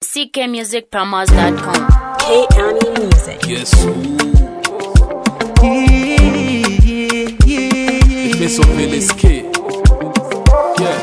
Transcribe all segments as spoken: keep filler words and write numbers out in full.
c k music promos dot com. K County Music. Yes. Yeah, yeah, yeah. If it's a Village Kid. Yeah.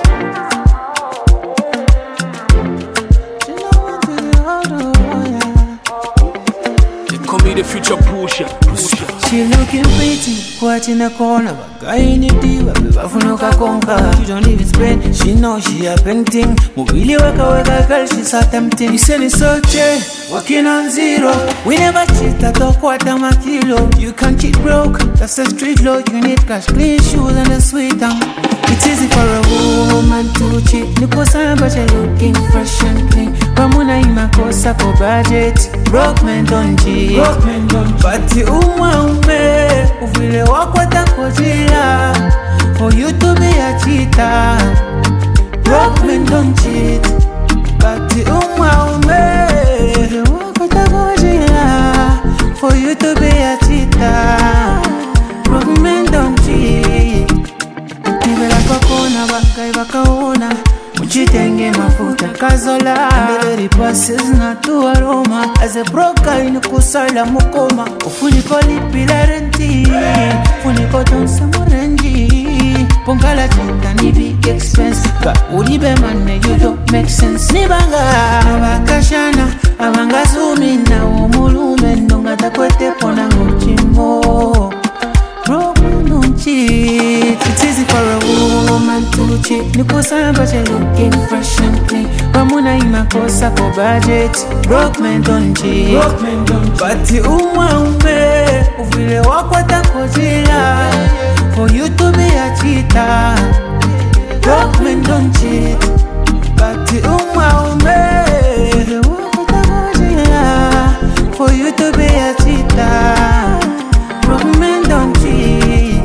They call me the future pusher. Pusher. She looking pretty, quite in the corner, but guy in the diva, bafunuka konka. She don't even spend, she know she a painting. Mobili waka waka girl, she's so tempting. You say it's so che, working on zero. We never cheat at all quarter my kilo. You can't cheat broke, that's the street law. You need cash, clean shoes and a sweet tongue. It's easy for a woman to cheat. Niko sana but you're looking fresh and clean. Pamuna imakosa ko budget. Broke men don't cheat. Broke men don't cheat. Bati umwa ume uvile wakwata kujila. For you to be a cheater. Broke men don't cheat. Bati umwa ume uvile wakwata kujila. For you to be a cheater. Broke men don't cheat. Nivela kakona baka ibakaona. Uchitenge mafuta kazola. Mbele ripasses na tu aroma. As a broker inukusala mukoma. Ufuniko lipila renti. Funiko tonsa morenji. Pongala chita ni big expense. Ka ulibe mane you don't make sense. Nibanga abakashana. Abanga zumina umulume. Ndonga takwete pona nguchimo. Broke don't cheat. It's easy for a woman to cheat. Niko sana but you're looking fresh and clean. Pamuna imakosa ko budget. Broke men don't cheat. Broke men don't cheat. Bati umwa ume uvile wakwata kujila. For you to be a cheater. Broke men don't cheat. Bati umwa ume uvile wakwata kujila. For you to be a cheater. Broke men don't cheat.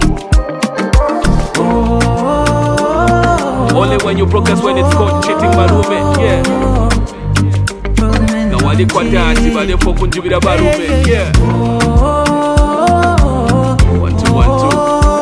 Oh, only when you broke us when it's called cheating barume. Yeah. Na wali kwa tati bade foku njibira barume. Yeah. One two one two.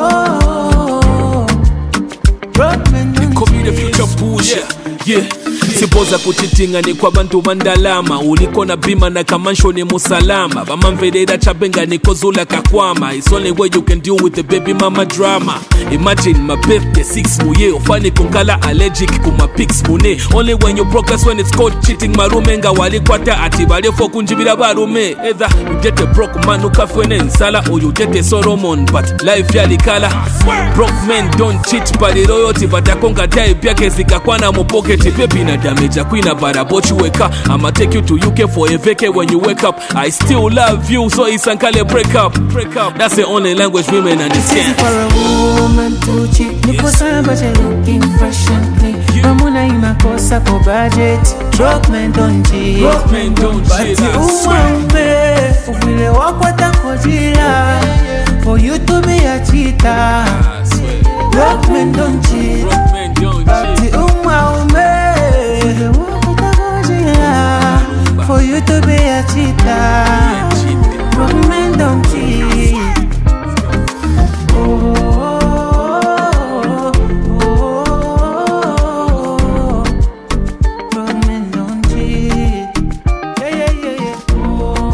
They call me the future pusher. Yeah. Sipoza kuchitinga ni kwa bantu bandalama. Uliko na bima na kamansho ni musalama. Bamamvededa chabenga ni kozula kakwama. It's only way you can deal with the baby mama drama. Imagine my birthday six muye. Ofani kunkala allergic kuma pics mune. Only when you broke us when it's called cheating marumenga. Wali kwata ati bale foku njibira barume. Either you get a broke man ukafwene nsala, or you get a Solomon but life yali kala. Broke men don't cheat pali loyalty. But akonga jai piake zikakwana mo pocket. Baby na damage a queen about a but you wake up. I'ma take you to U K for a vacay when you wake up. I still love you, so it's unkale break up. Break up. That's the only language women understand. For a woman to cheat, Niko sana but you're looking fresh and clean. Pamuna imakosa ko budget. Broke men don't cheat. Broke men don't cheat. Bati umwa ume uvile wakwata kujila. For you to be a cheater. Broke men don't cheat. Broke men don't Bati cheat. umwa ume uvile wakwata kujila. For you to be a cheater. Broke men don't cheat. Oh, oh, oh, broke men don't cheat. Yeah, yeah, yeah, yeah. Oh,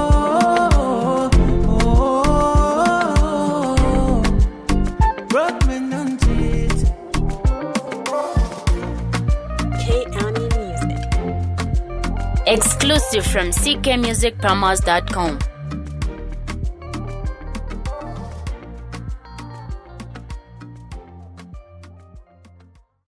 oh, oh, broke men don't cheat. K County Music. Exclusive from c k music promos dot com.